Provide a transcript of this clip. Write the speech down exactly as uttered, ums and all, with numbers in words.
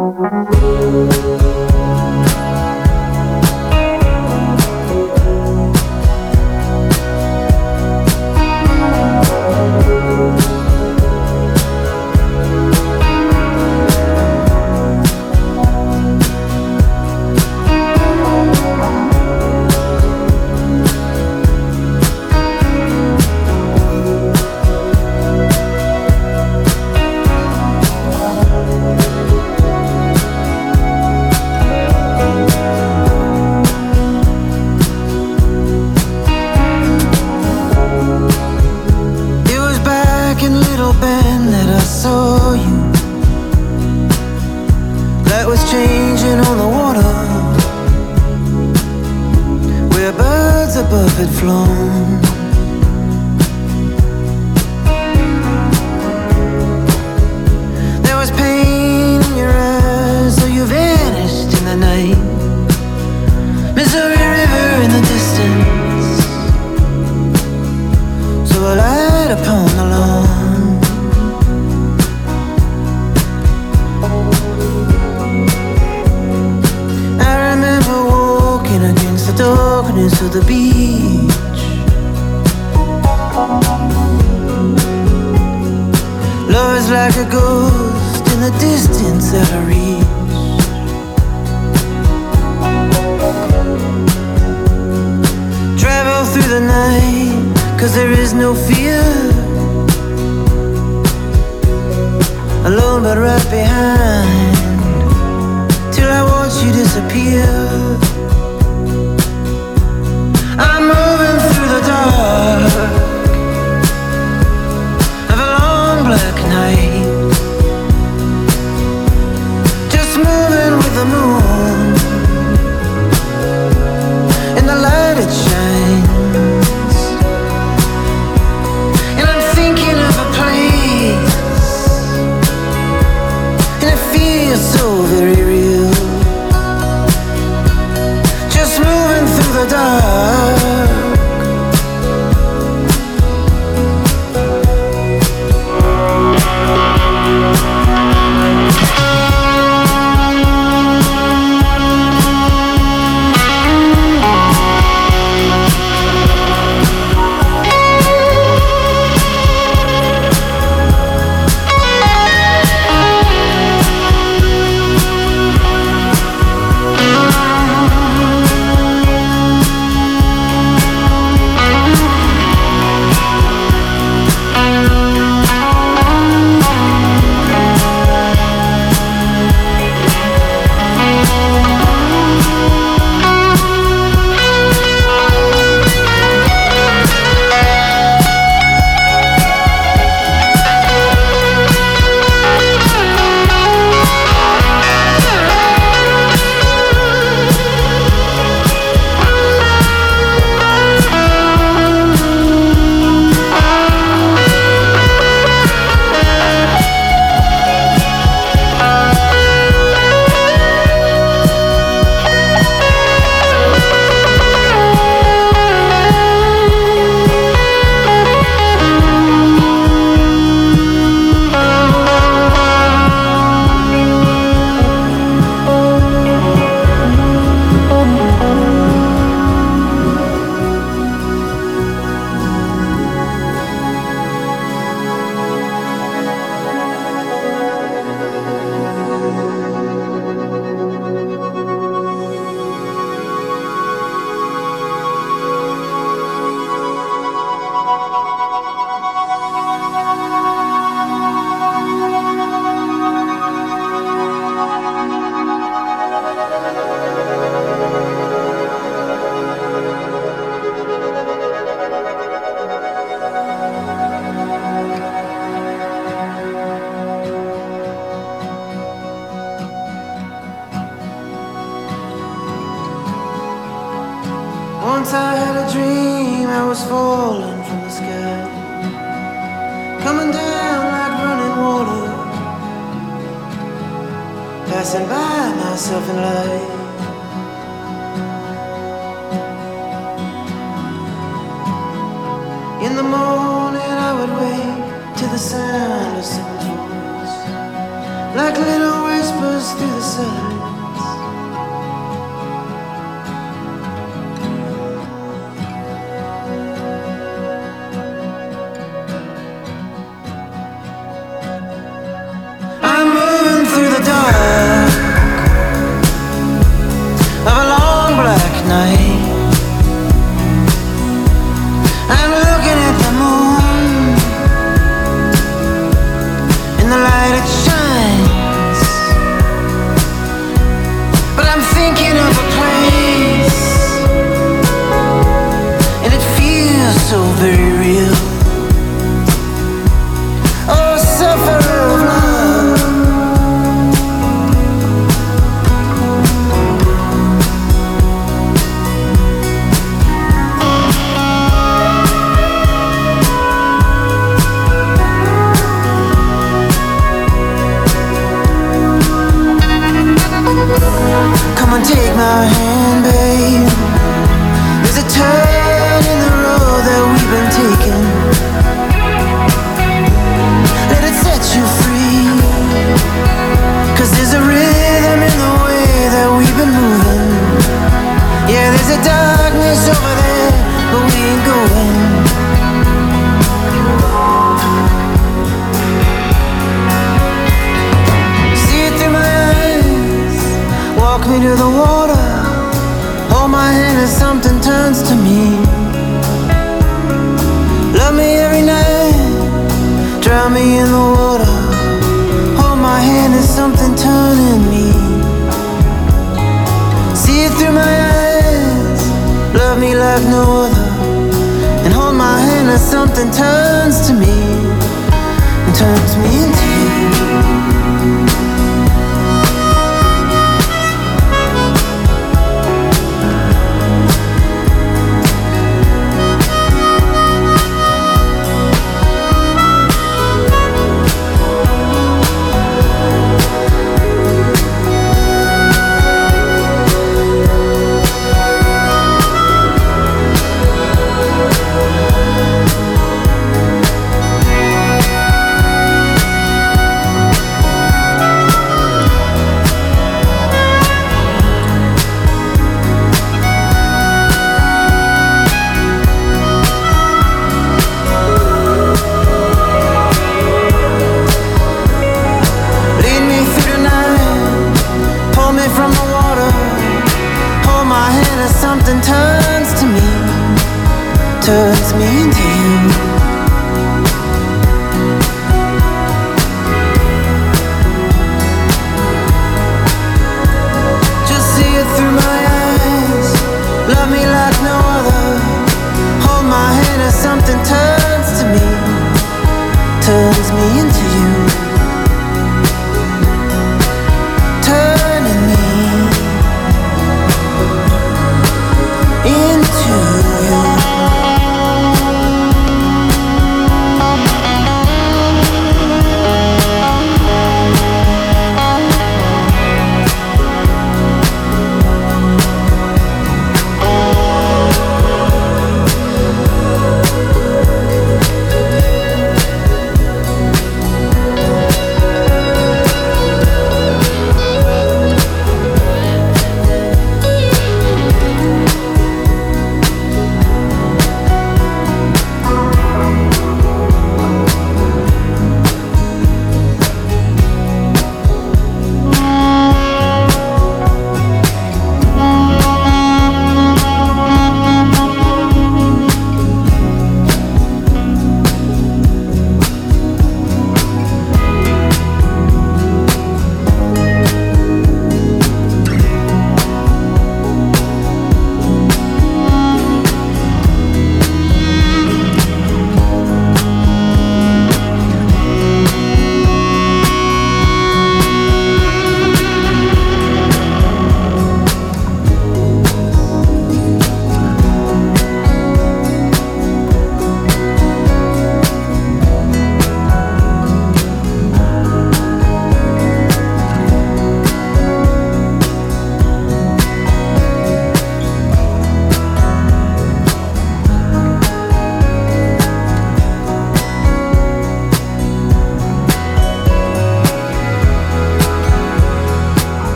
Once I had a dream I was falling from the sky, coming down like running water, passing by myself in light. In the morning I would wake to the sound of someone's voice, like little whispers whispers through the silence. I'm moving through the dark of a long black night. I'm looking at the moon in the light it shines, but I'm thinking of a place, and it feels so very real. Oh, sufferer of love, come and take my hand, babe. There's a turn in the road that we've been taking. Let it set you free, 'cause there's a rhythm in the way that we've been moving. Yeah, there's a darkness over there, but we ain't going. See it through my eyes, walk me to the water, hold my hand as something turns to me. Love me every night, drown me in the water, hold my hand as something turning me. See it through my eyes, love me like no other, and hold my hand as something turns to me and turns me into you.